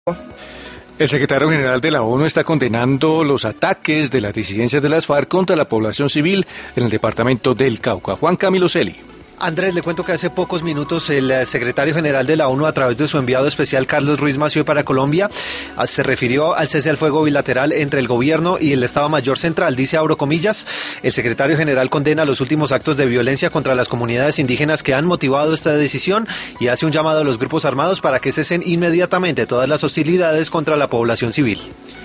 El secretario general de la ONU está condenando los ataques de las disidencias de las FARC contra la población civil en el departamento del Cauca. Juan Camilo Celi. Andrés, le cuento que hace pocos minutos el secretario general de la ONU, a través de su enviado especial Carlos Ruiz Massieu para Colombia, se refirió al cese al fuego bilateral entre el gobierno y el Estado Mayor Central. Dice, abro comillas, el secretario general condena los últimos actos de violencia contra las comunidades indígenas que han motivado esta decisión y hace un llamado a los grupos armados para que cesen inmediatamente todas las hostilidades contra la población civil.